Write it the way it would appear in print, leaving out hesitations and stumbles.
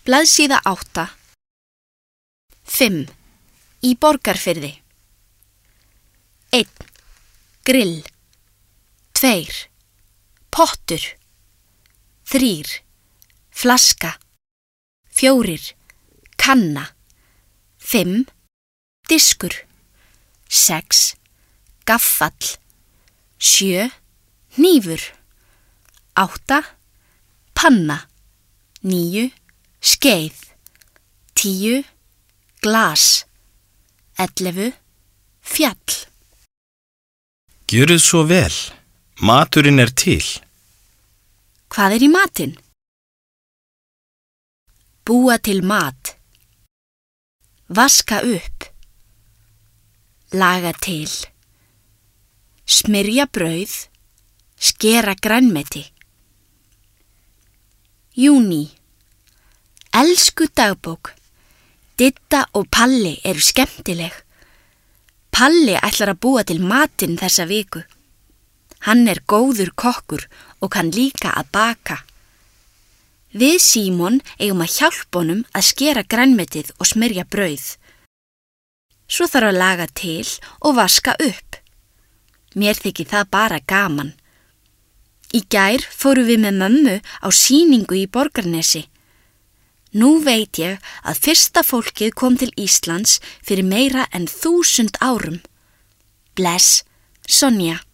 Blaðsíða 8. 5. Í Borgarfirði. 1. Grill. 2. Pottur. 3. Flaska. 4. Kanna. 5. Diskur. 6. Gaffall. 7. Hnífur. 8. Panna. 9. Skeið. 10. Glas. 11. Fjall. Gjörið svo vel. Maturinn er til. Hvað í matinn? Búa til mat. Vaska upp. Laga til. Smyrja brauð. Skera grænmeti. Júní. Elsku dagbók. Didda og Palli eru skemmtileg. Palli ætlar að búa til matinn þessa viku. Hann er góður kokkur og kann líka að baka. Við Símon eigum að hjálpa honum að skera grænmetið og smyrja brauð. Svo þarf að laga til og vaska upp. Mér þykir það bara gaman. Í gær fórum við með mömmu á sýningu í Borgarnesi. Nú veit ég að fyrsta fólkið kom til Íslands fyrir meira en 1000 árum. Bless, Sonja.